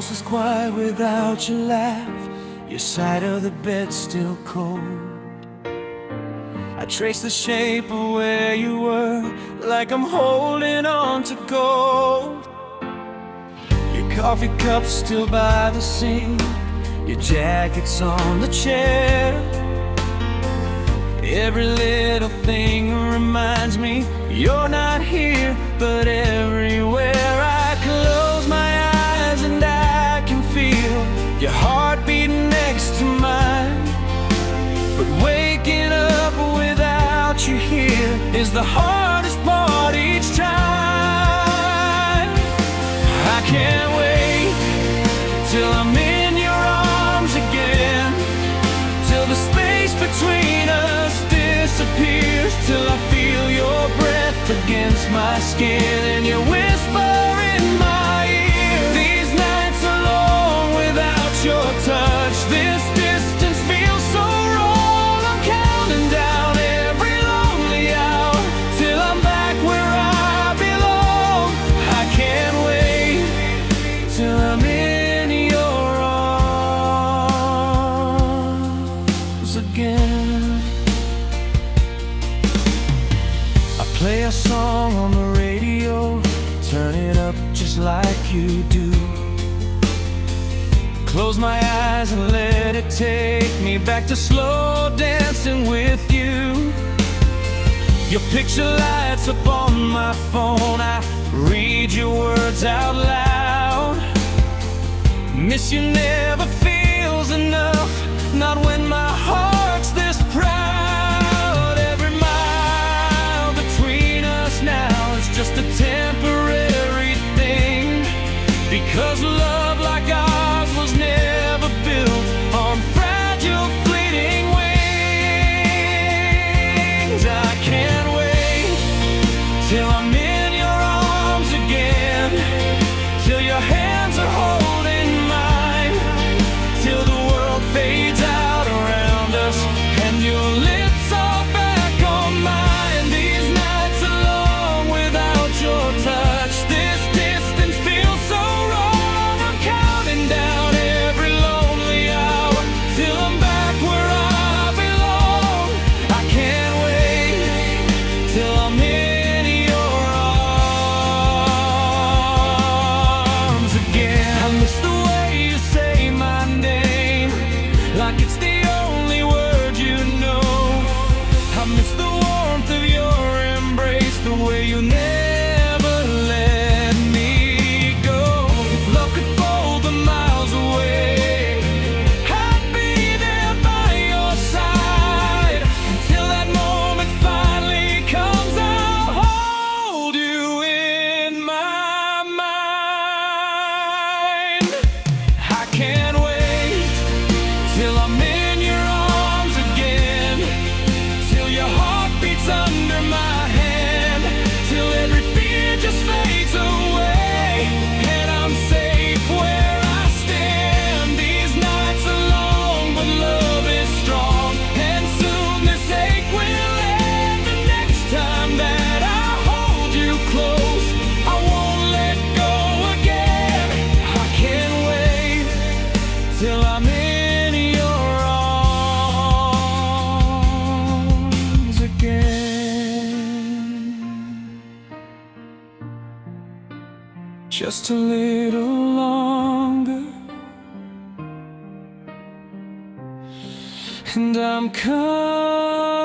house is quiet without your laugh. Your side of the bed still cold. I trace the shape of where you were, like I'm holding on to gold. Your coffee cup's still by the sink. Your jacket's on the chair. Every little thing reminds me you're not here, but everywhere I close my eyes and I can feel your heart beating next to mine. But waking up without you here is the hardest part each time. I can't wait till I'm in your arms again, till the space between us disappears, till I feel your breath against my skin and your whisper in my ear. These nights are long without your touch. This distance feels so wrong. I'm counting down every lonely hour till I'm back where I belong. I can't wait till I'm in your arms again. Play a song on the radio, turn it up just like you do. Close my eyes and let it take me back to slow dancing with you. Your picture lights up on my phone, I read your words out loud. Miss you never feels enough, not when my heart's this proud. Just a temporary thing, because love like ours was never built on fragile fleeting wings. I can't wait till I'm in your arms again, till your hands are holding mine, till the world fades out around us and your lips are back on mine. These nights are long without your touch. This distance feels so wrong. I'm counting down every lonely hour till I'm back where I belong. I can't wait till I'm in your arms again. I miss the way you say my name, like it's the only word you know. I miss the warmth of your embrace, the way you never let me go. If love could fold the miles away, I'd be there by your side until that moment finally comes. I'll hold you in my mind. I can't wait till I'm in your arms again, till your heart beats under my hand, till every fear just fades away, and I'm safe where I stand. These nights are long, but love is strong, and soon this ache will end. The next time that I hold you close, I won't let go again. I can't wait till I'm in your arms again. Just a little longer, and I'm coming.